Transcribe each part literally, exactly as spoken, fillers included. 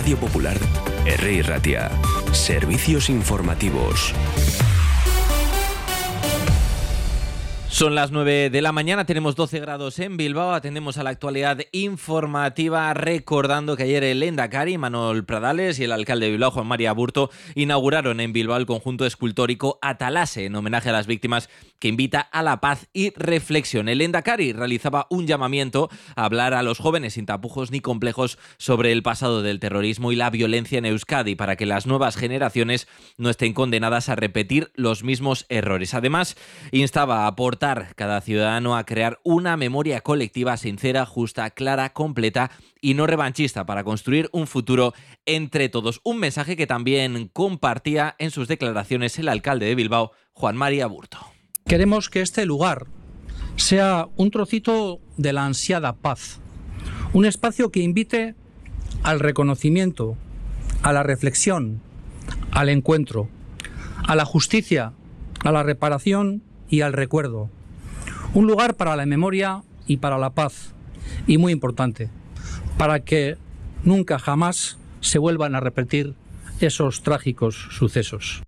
Radio Popular, R I Ratia. Servicios informativos. Son las nueve de la mañana, tenemos doce grados en Bilbao, atendemos a la actualidad informativa recordando que ayer el Lehendakari, Manuel Pradales, y el alcalde de Bilbao, Juan María Aburto, inauguraron en Bilbao el conjunto escultórico Atalase, en homenaje a las víctimas, que invita a la paz y reflexión. El Lehendakari realizaba un llamamiento a hablar a los jóvenes sin tapujos ni complejos sobre el pasado del terrorismo y la violencia en Euskadi, para que las nuevas generaciones no estén condenadas a repetir los mismos errores. Además, instaba a aportar cada ciudadano a crear una memoria colectiva sincera, justa, clara, completa y no revanchista para construir un futuro entre todos. Un mensaje que también compartía en sus declaraciones el alcalde de Bilbao, Juan María Aburto. Queremos que este lugar sea un trocito de la ansiada paz, un espacio que invite al reconocimiento, a la reflexión, al encuentro, a la justicia, a la reparación y al recuerdo. Un lugar para la memoria y para la paz. Y muy importante, para que nunca jamás se vuelvan a repetir esos trágicos sucesos.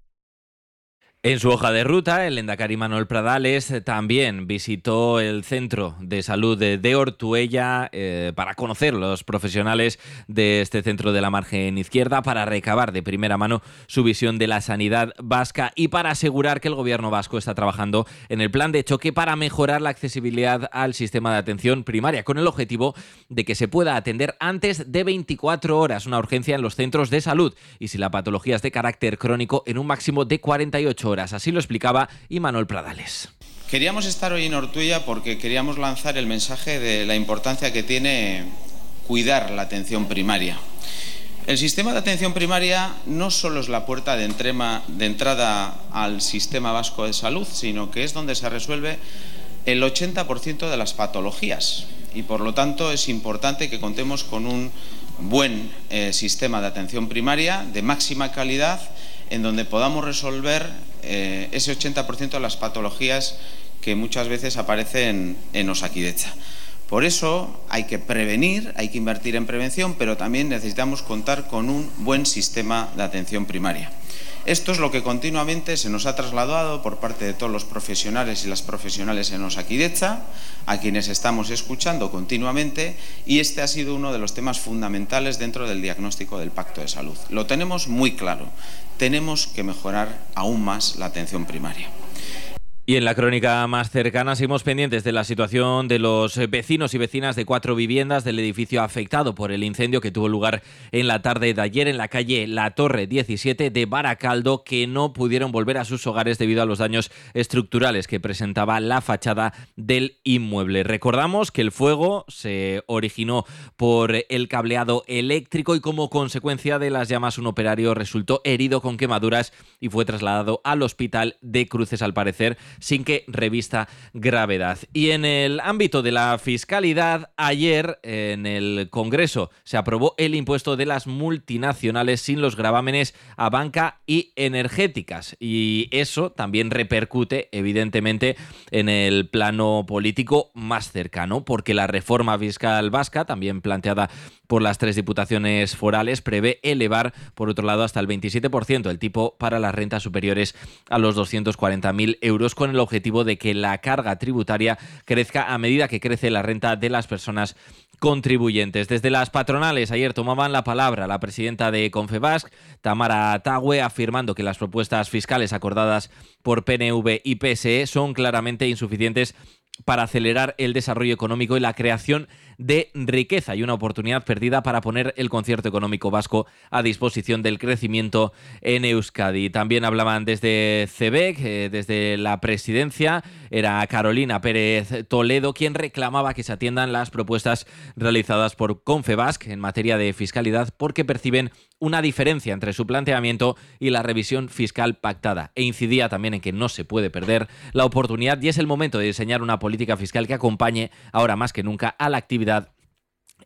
En su hoja de ruta, el Lehendakari Manuel Pradales también visitó el centro de salud de, de Ortuella eh, para conocer los profesionales de este centro de la margen izquierda, para recabar de primera mano su visión de la sanidad vasca y para asegurar que el gobierno vasco está trabajando en el plan de choque para mejorar la accesibilidad al sistema de atención primaria, con el objetivo de que se pueda atender antes de veinticuatro horas una urgencia en los centros de salud y, si la patología es de carácter crónico, en un máximo de cuarenta y ocho horas. Así lo explicaba Imanol Pradales. Queríamos estar hoy en Ortuella porque queríamos lanzar el mensaje de la importancia que tiene cuidar la atención primaria. El sistema de atención primaria no solo es la puerta de, entrema, de entrada al sistema vasco de salud, sino que es donde se resuelve el ochenta por ciento de las patologías y, por lo tanto, es importante que contemos con un buen eh, sistema de atención primaria de máxima calidad, en donde podamos resolver eh, ese ochenta por ciento de las patologías que muchas veces aparecen en Osakidetza. Por eso hay que prevenir, hay que invertir en prevención, pero también necesitamos contar con un buen sistema de atención primaria. Esto es lo que continuamente se nos ha trasladado por parte de todos los profesionales y las profesionales en Osakidetza, a quienes estamos escuchando continuamente, y este ha sido uno de los temas fundamentales dentro del diagnóstico del Pacto de Salud. Lo tenemos muy claro, tenemos que mejorar aún más la atención primaria. Y en la crónica más cercana seguimos pendientes de la situación de los vecinos y vecinas de cuatro viviendas del edificio afectado por el incendio que tuvo lugar en la tarde de ayer en la calle La Torre diecisiete de Baracaldo, que no pudieron volver a sus hogares debido a los daños estructurales que presentaba la fachada del inmueble. Recordamos que el fuego se originó por el cableado eléctrico y, como consecuencia de las llamas, un operario resultó herido con quemaduras y fue trasladado al hospital de Cruces, al parecer sin que revista gravedad. Y en el ámbito de la fiscalidad, ayer en el Congreso se aprobó el impuesto de las multinacionales sin los gravámenes a banca y energéticas, y eso también repercute evidentemente en el plano político más cercano, porque la reforma fiscal vasca, también planteada por las tres diputaciones forales, prevé elevar, por otro lado, hasta el veintisiete por ciento el tipo para las rentas superiores a los doscientos cuarenta mil euros, con el objetivo de que la carga tributaria crezca a medida que crece la renta de las personas contribuyentes. Desde las patronales ayer tomaban la palabra la presidenta de Confebask, Tamara Tagüe, afirmando que las propuestas fiscales acordadas por P N V y P S E son claramente insuficientes para acelerar el desarrollo económico y la creación de riqueza, y una oportunidad perdida para poner el concierto económico vasco a disposición del crecimiento en Euskadi. También hablaban desde C B E C, eh, desde la presidencia, era Carolina Pérez Toledo quien reclamaba que se atiendan las propuestas realizadas por Confebask en materia de fiscalidad, porque perciben una diferencia entre su planteamiento y la revisión fiscal pactada, e incidía también en que no se puede perder la oportunidad y es el momento de diseñar una política fiscal que acompañe ahora más que nunca a la actividad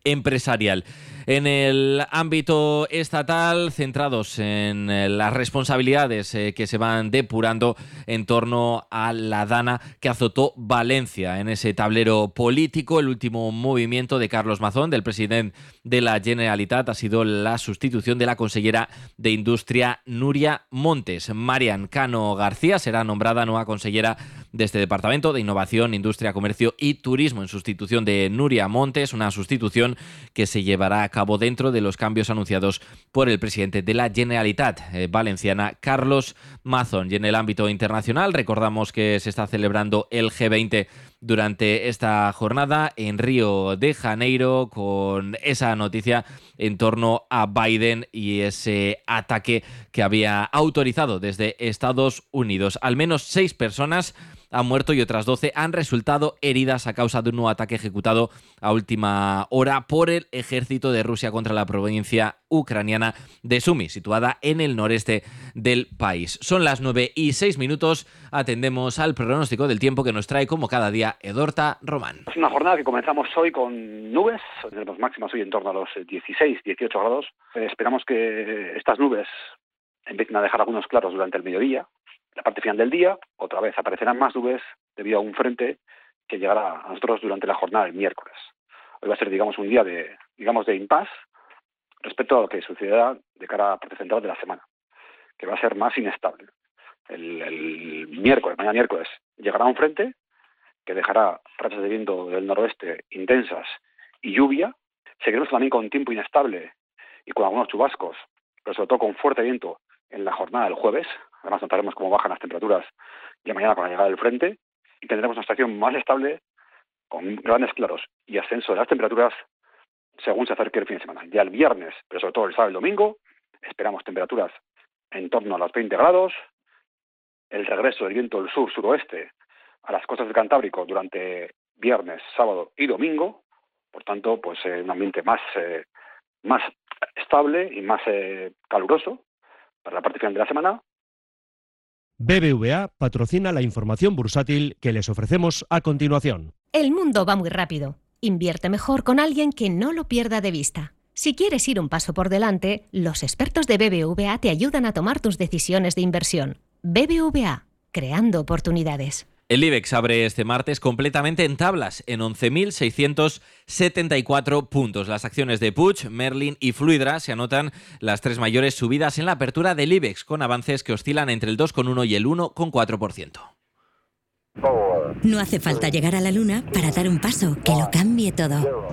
empresarial. En el ámbito estatal, centrados en las responsabilidades eh, que se van depurando en torno a la dana que azotó Valencia. En ese tablero político, el último movimiento de Carlos Mazón, del presidente de la Generalitat, ha sido la sustitución de la consellera de Industria, Núria Montes. Marian Cano García será nombrada nueva consellera de este departamento de Innovación, Industria, Comercio y Turismo, en sustitución de Núria Montes, una sustitución que se llevará a cabo dentro de los cambios anunciados por el presidente de la Generalitat eh, valenciana, Carlos Mazón. Y en el ámbito internacional, recordamos que se está celebrando el G veinte durante esta jornada en Río de Janeiro, con esa noticia en torno a Biden y ese ataque que había autorizado desde Estados Unidos. Al menos seis personas han muerto y otras doce han resultado heridas a causa de un nuevo ataque ejecutado a última hora por el ejército de Rusia contra la provincia ucraniana de Sumy, situada en el noreste del país. Son las nueve y seis minutos. Atendemos al pronóstico del tiempo que nos trae, como cada día, Edorta Román. Es una jornada que comenzamos hoy con nubes. Tenemos máximas hoy en torno a los dieciséis, dieciocho grados. Eh, esperamos que estas nubes empiecen a dejar algunos claros durante el mediodía. La parte final del día, otra vez aparecerán más nubes debido a un frente que llegará a nosotros durante la jornada del miércoles. Hoy va a ser, digamos, un día de, digamos, de impasse respecto a lo que sucederá de cara a la parte central de la semana, que va a ser más inestable. El, el miércoles, mañana miércoles, llegará un frente que dejará rachas de viento del noroeste intensas y lluvia. Seguiremos también con tiempo inestable y con algunos chubascos, pero sobre todo con fuerte viento en la jornada del jueves. Además notaremos cómo bajan las temperaturas ya mañana con la llegada del frente y tendremos una estación más estable con grandes claros y ascenso de las temperaturas según se acerque el fin de semana. Ya el viernes, pero sobre todo el sábado y el domingo, esperamos temperaturas en torno a los veinte grados, el regreso del viento del sur-suroeste a las costas del Cantábrico durante viernes, sábado y domingo, por tanto, pues eh, un ambiente más, eh, más estable y más eh, caluroso para la parte final de la semana. B B V A patrocina la información bursátil que les ofrecemos a continuación. El mundo va muy rápido. Invierte mejor con alguien que no lo pierda de vista. Si quieres ir un paso por delante, los expertos de B B V A te ayudan a tomar tus decisiones de inversión. B B V A, creando oportunidades. El IBEX abre este martes completamente en tablas, en once mil seiscientos setenta y cuatro puntos. Las acciones de Puig, Merlin y Fluidra se anotan las tres mayores subidas en la apertura del IBEX, con avances que oscilan entre el dos coma uno y el uno coma cuatro por ciento. No hace falta llegar a la luna para dar un paso que lo cambie todo.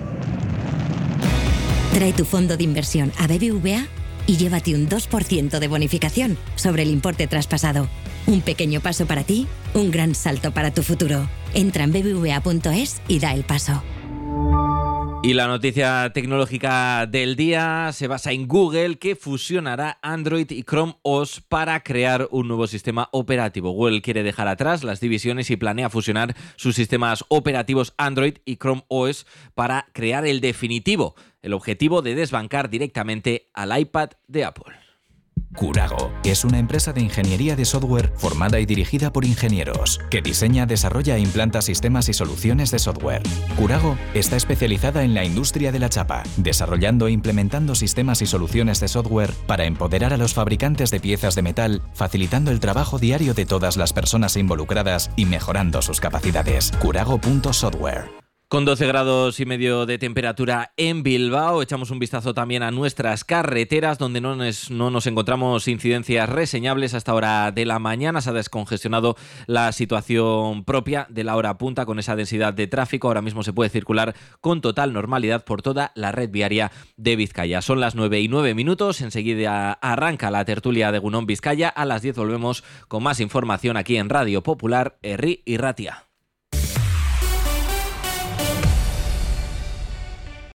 Trae tu fondo de inversión a B B V A y llévate un dos por ciento de bonificación sobre el importe traspasado. Un pequeño paso para ti, un gran salto para tu futuro. Entra en b b v a punto es y da el paso. Y la noticia tecnológica del día se basa en Google, que fusionará Android y Chrome O S para crear un nuevo sistema operativo. Google quiere dejar atrás las divisiones y planea fusionar sus sistemas operativos Android y Chrome O S para crear el definitivo, el objetivo de desbancar directamente al iPad de Apple. Curago es una empresa de ingeniería de software formada y dirigida por ingenieros, que diseña, desarrolla e implanta sistemas y soluciones de software. Curago está especializada en la industria de la chapa, desarrollando e implementando sistemas y soluciones de software para empoderar a los fabricantes de piezas de metal, facilitando el trabajo diario de todas las personas involucradas y mejorando sus capacidades. Curago punto software. Con doce grados y medio de temperatura en Bilbao, echamos un vistazo también a nuestras carreteras, donde no nos, no nos encontramos incidencias reseñables hasta hora de la mañana. Se ha descongestionado la situación propia de la hora punta con esa densidad de tráfico. Ahora mismo se puede circular con total normalidad por toda la red viaria de Vizcaya. Son las nueve y nueve minutos, enseguida arranca la tertulia de Egunon Vizcaya. A las diez volvemos con más información aquí en Radio Popular, Herri y Ratia.